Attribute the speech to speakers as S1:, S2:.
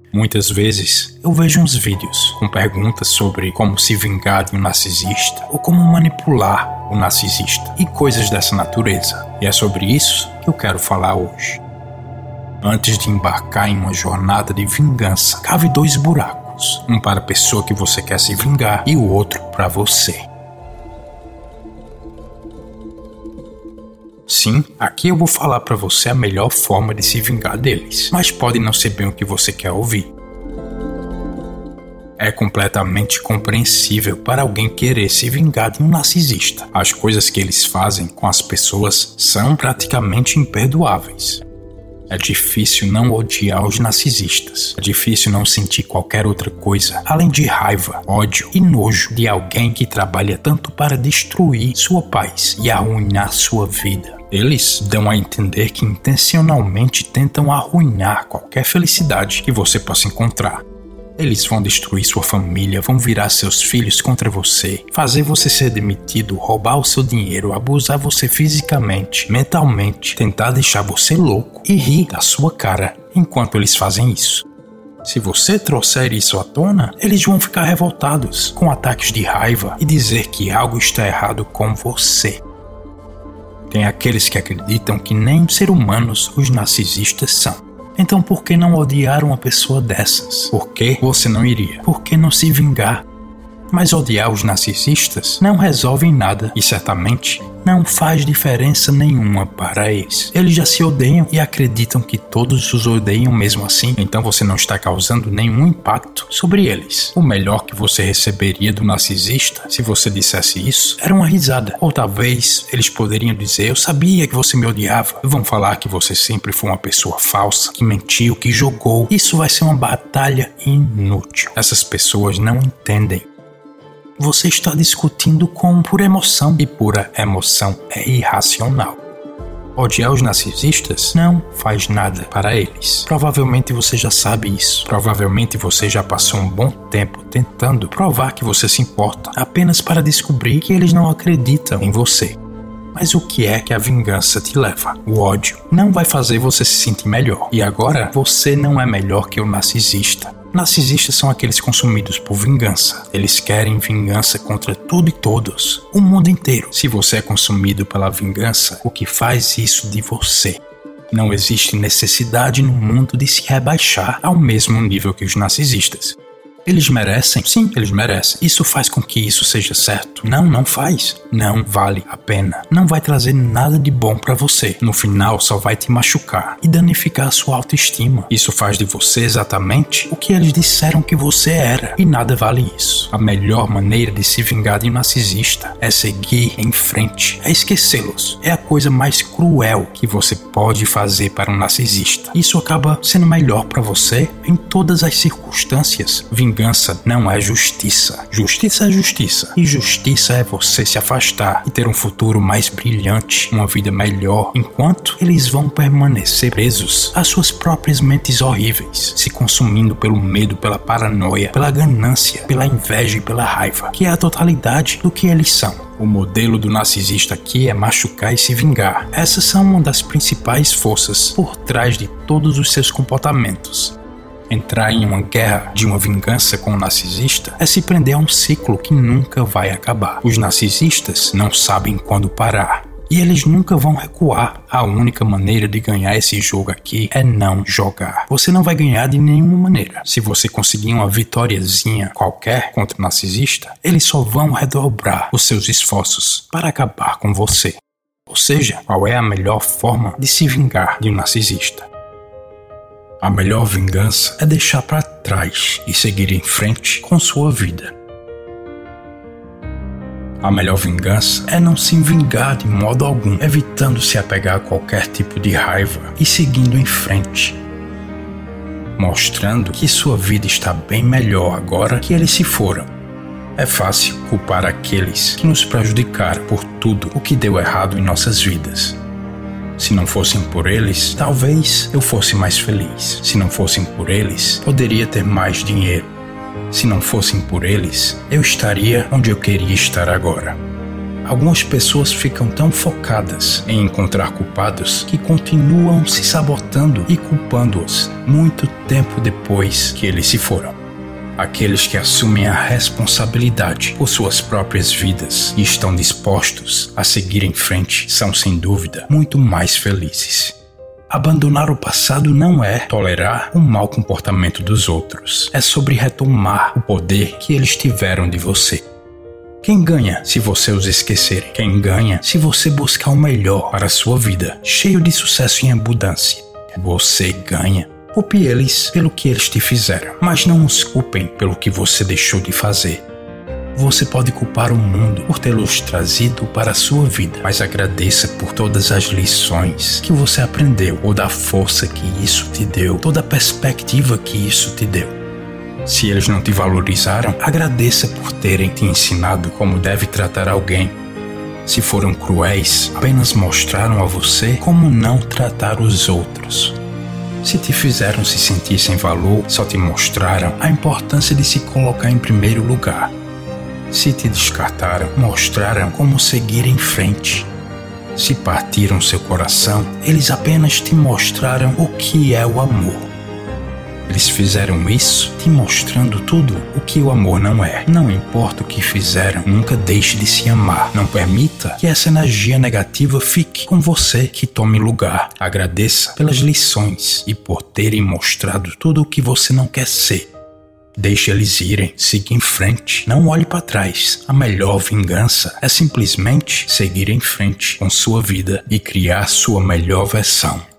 S1: Muitas vezes eu vejo uns vídeos com perguntas sobre como se vingar de um narcisista ou como manipular o narcisista e coisas dessa natureza. E é sobre isso que eu quero falar hoje. Antes de embarcar em uma jornada de vingança, cave 2 buracos. Um para a pessoa que você quer se vingar e o outro para você. Sim, aqui eu vou falar para você a melhor forma de se vingar deles, mas pode não ser bem o que você quer ouvir. É completamente compreensível para alguém querer se vingar de um narcisista. As coisas que eles fazem com as pessoas são praticamente imperdoáveis. É difícil não odiar os narcisistas. É difícil não sentir qualquer outra coisa, além de raiva, ódio e nojo de alguém que trabalha tanto para destruir sua paz e arruinar sua vida. Eles dão a entender que intencionalmente tentam arruinar qualquer felicidade que você possa encontrar. Eles vão destruir sua família, vão virar seus filhos contra você, fazer você ser demitido, roubar o seu dinheiro, abusar você fisicamente, mentalmente, tentar deixar você louco e rir da sua cara enquanto eles fazem isso. Se você trouxer isso à tona, eles vão ficar revoltados, com ataques de raiva e dizer que algo está errado com você. Tem aqueles que acreditam que nem ser humanos os narcisistas são. Então por que não odiar uma pessoa dessas? Por que você não iria? Por que não se vingar? Mas odiar os narcisistas não resolve nada e certamente não faz diferença nenhuma para eles. Eles já se odeiam e acreditam que todos os odeiam mesmo assim, então você não está causando nenhum impacto sobre eles. O melhor que você receberia do narcisista, se você dissesse isso, era uma risada. Ou talvez eles poderiam dizer: eu sabia que você me odiava. Vão falar que você sempre foi uma pessoa falsa, que mentiu, que jogou. Isso vai ser uma batalha inútil. Essas pessoas não entendem. Você está discutindo com pura emoção, e pura emoção é irracional. Odiar os narcisistas não faz nada para eles. Provavelmente você já sabe isso. Provavelmente você já passou um bom tempo tentando provar que você se importa, apenas para descobrir que eles não acreditam em você. Mas o que é que a vingança te leva? O ódio não vai fazer você se sentir melhor. E agora você não é melhor que o narcisista. Narcisistas são aqueles consumidos por vingança. Eles querem vingança contra tudo e todos, o mundo inteiro. Se você é consumido pela vingança, o que faz isso de você? Não existe necessidade no mundo de se rebaixar ao mesmo nível que os narcisistas. Eles merecem? Sim, eles merecem. Isso faz com que isso seja certo? Não, não faz. Não vale a pena. Não vai trazer nada de bom pra você. No final, só vai te machucar e danificar a sua autoestima. Isso faz de você exatamente o que eles disseram que você era. E nada vale isso. A melhor maneira de se vingar de um narcisista é seguir em frente. É esquecê-los. É a coisa mais cruel que você pode fazer para um narcisista. Isso acaba sendo melhor pra você em todas as circunstâncias. Vingança não é justiça. Justiça é justiça. E justiça é você se afastar e ter um futuro mais brilhante, uma vida melhor, enquanto eles vão permanecer presos às suas próprias mentes horríveis, se consumindo pelo medo, pela paranoia, pela ganância, pela inveja e pela raiva, que é a totalidade do que eles são. O modelo do narcisista aqui é machucar e se vingar. Essas são uma das principais forças por trás de todos os seus comportamentos. Entrar em uma guerra de uma vingança com o narcisista é se prender a um ciclo que nunca vai acabar. Os narcisistas não sabem quando parar. E eles nunca vão recuar. A única maneira de ganhar esse jogo aqui é não jogar. Você não vai ganhar de nenhuma maneira. Se você conseguir uma vitóriazinha qualquer contra o narcisista, eles só vão redobrar os seus esforços para acabar com você. Ou seja, qual é a melhor forma de se vingar de um narcisista? A melhor vingança é deixar para trás e seguir em frente com sua vida. A melhor vingança é não se vingar de modo algum, evitando se apegar a qualquer tipo de raiva e seguindo em frente, mostrando que sua vida está bem melhor agora que eles se foram. É fácil culpar aqueles que nos prejudicaram por tudo o que deu errado em nossas vidas. Se não fossem por eles, talvez eu fosse mais feliz. Se não fossem por eles, poderia ter mais dinheiro. Se não fossem por eles, eu estaria onde eu queria estar agora. Algumas pessoas ficam tão focadas em encontrar culpados que continuam se sabotando e culpando-os muito tempo depois que eles se foram. Aqueles que assumem a responsabilidade por suas próprias vidas e estão dispostos a seguir em frente são, sem dúvida, muito mais felizes. Abandonar o passado não é tolerar o mau comportamento dos outros. É sobre retomar o poder que eles tiveram de você. Quem ganha se você os esquecer? Quem ganha se você buscar o melhor para a sua vida, cheio de sucesso e abundância? Você ganha. Culpe eles pelo que eles te fizeram, mas não os culpem pelo que você deixou de fazer. Você pode culpar o mundo por tê-los trazido para a sua vida, mas agradeça por todas as lições que você aprendeu, toda a força que isso te deu, toda a perspectiva que isso te deu. Se eles não te valorizaram, agradeça por terem te ensinado como deve tratar alguém. Se foram cruéis, apenas mostraram a você como não tratar os outros. Se te fizeram se sentir sem valor, só te mostraram a importância de se colocar em primeiro lugar. Se te descartaram, mostraram como seguir em frente. Se partiram seu coração, eles apenas te mostraram o que é o amor. Eles fizeram isso te mostrando tudo o que o amor não é. Não importa o que fizeram, nunca deixe de se amar. Não permita que essa energia negativa fique com você, que tome lugar. Agradeça pelas lições e por terem mostrado tudo o que você não quer ser. Deixe eles irem, siga em frente, não olhe para trás. A melhor vingança é simplesmente seguir em frente com sua vida e criar sua melhor versão.